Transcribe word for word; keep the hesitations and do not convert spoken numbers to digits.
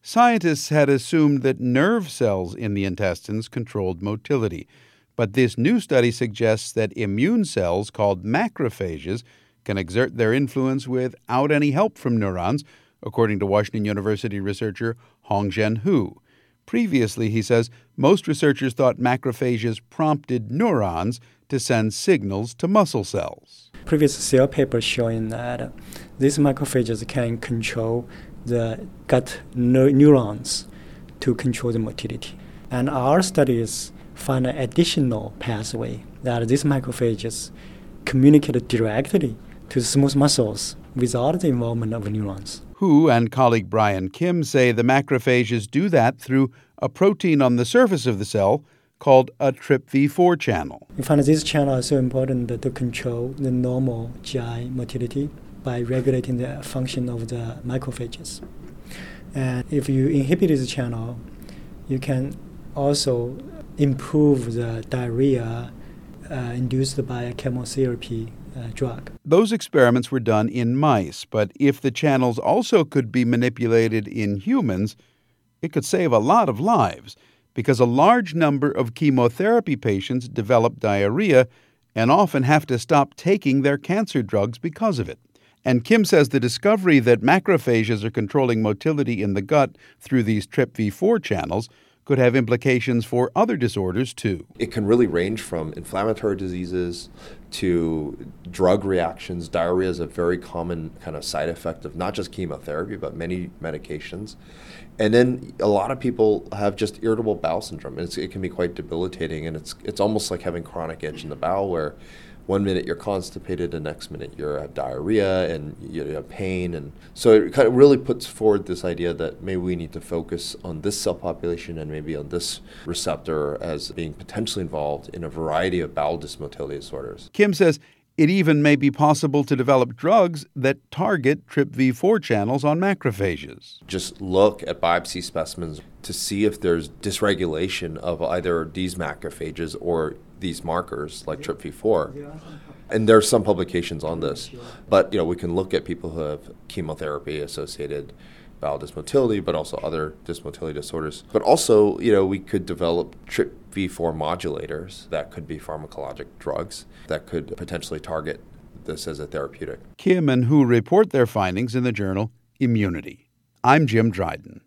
Scientists had assumed that nerve cells in the intestines controlled motility, but this new study suggests that immune cells called macrophages can exert their influence without any help from neurons, according to Washington University researcher Hongzhen Hu. Previously, he says, most researchers thought macrophages prompted neurons to send signals to muscle cells. Previous cell papers showing that these macrophages can control the gut neurons to control the motility. And our studies find an additional pathway that these macrophages communicate directly to smooth muscles without the involvement of neurons. Hu and colleague Brian Kim say the macrophages do that through a protein on the surface of the cell called a T R P V four channel. We find this channel is so important to control the normal G I motility by regulating the function of the macrophages. And if you inhibit this channel, you can also improve the diarrhea uh, induced by a chemotherapy uh, drug. Those experiments were done in mice, but if the channels also could be manipulated in humans, it could save a lot of lives, because a large number of chemotherapy patients develop diarrhea and often have to stop taking their cancer drugs because of it. And Kim says the discovery that macrophages are controlling motility in the gut through these T R P V four channels could have implications for other disorders, too. It can really range from inflammatory diseases to drug reactions. Diarrhea is a very common kind of side effect of not just chemotherapy, but many medications. And then a lot of people have just irritable bowel syndrome. It's, it can be quite debilitating, and it's it's almost like having chronic itch in the bowel, where one minute you're constipated, the next minute you have diarrhea and you have pain. And so it kind of really puts forward this idea that maybe we need to focus on this cell population and maybe on this receptor as being potentially involved in a variety of bowel dysmotility disorders. Kim says it even may be possible to develop drugs that target T R P V four channels on macrophages. Just look at biopsy specimens to see if there's dysregulation of either these macrophages or these markers like T R P V four. And there are some publications on this. But you know, we can look at people who have chemotherapy-associated bowel dysmotility, but also other dysmotility disorders. But also, you know, we could develop T R P V four modulators that could be pharmacologic drugs that could potentially target this as a therapeutic. Kim and Hu report their findings in the journal Immunity. I'm Jim Dryden.